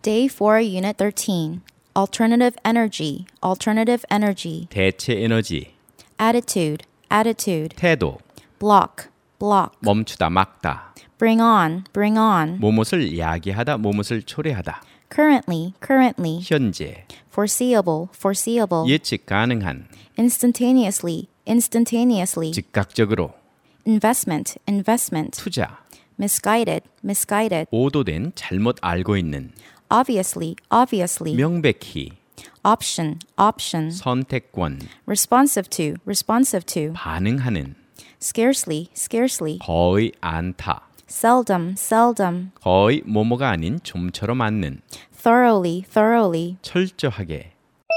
Day 4, Unit 13. Alternative energy, alternative energy. 대체 에너지, Attitude, attitude. 태도, Block, block. 멈추다, 막다, Bring on, bring on. 무엇을 야기하다, 무엇을 초래하다, Currently, currently. 현재, Foreseeable, foreseeable. 예측 가능한, Instantaneously, instantaneously. 즉각적으로, Investment, investment. 투자, Misguided, misguided. 오도된, 잘못 알고 있는, Obviously, obviously. 명백히, Option, option. 선택권, Responsive to, responsive to. 반응하는, Scarcely, scarcely. 거의 않다, Seldom, seldom. 거의 뭐뭐가 아닌 좀처럼 않는, Thoroughly, thoroughly. 철저하게,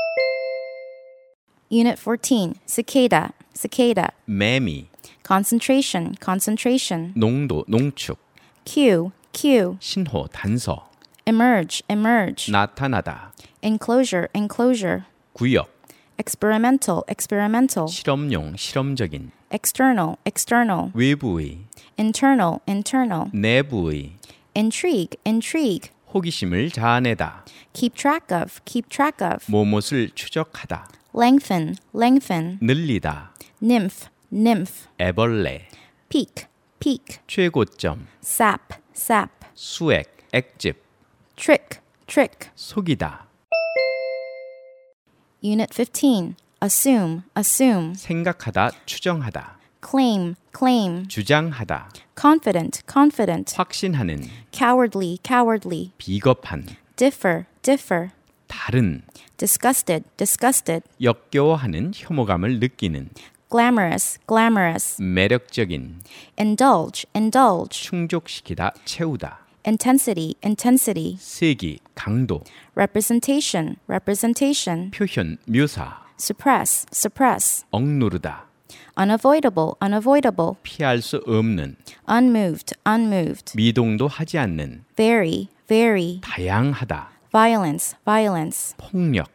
Unit 14. Cicada, cicada. 매미, Concentration, concentration. 농도, 농축, Cue, cue. 신호, 단서, Emerge, emerge. 나타나다, Enclosure, enclosure. 구역, Experimental, experimental. 실험용, 실험적인, External, external. 외부의, Internal, internal. 내부의, Intrigue, intrigue. 호기심을 자아내다, Keep track of, keep track of. 무엇을 추적하다, Lengthen, lengthen. 늘리다, Nymph, nymph. 애벌레, Peak, peak. 최고점, Sap, sap. 수액, 액즙, Trick, trick. 속이다, Unit 15. Assume, assume. 생각하다, 추정하다, Claim, claim. 주장하다, Confident, confident. 확신하는, Cowardly, cowardly. 비겁한, Differ, differ. 다른, Disgusted, disgusted. 역겨워하는 혐오감을 느끼는, Glamorous, glamorous. 매력적인, Indulge, indulge. 충족시키다, 채우다, Intensity, intensity. 세기, 강도, Representation, representation. 표현, 묘사, Suppress, suppress. 억누르다, Unavoidable, unavoidable. 피할 수 없는, Unmoved, unmoved. 미동도 하지 않는, Vary, vary. 다양하다, Violence, violence. 폭력,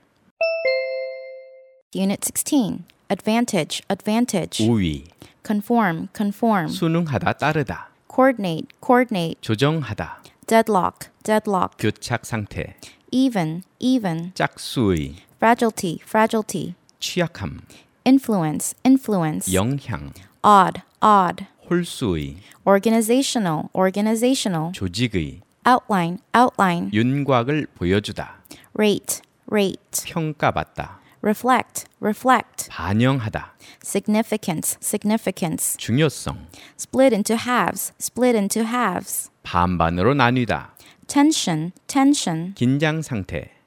Unit 16. Advantage, advantage. 우위, Conform, conform. 순응하다, 따르다, Coordinate, coordinate. 조정하다, Deadlock, deadlock. 교착 상태, Even, even. 짝수의, Fragility, fragility. 취약함, Influence, influence. 영향, Odd, odd. 홀수의, Organizational, organizational. 조직의, Outline, outline. 윤곽을 보여주다, Rate, rate. 평가받다, Reflect, reflect. 반영하다, Significance, significance. 중요성, Split into halves, split into halves. 반반으로 나뉘다, Tension, tension. 긴장 상태,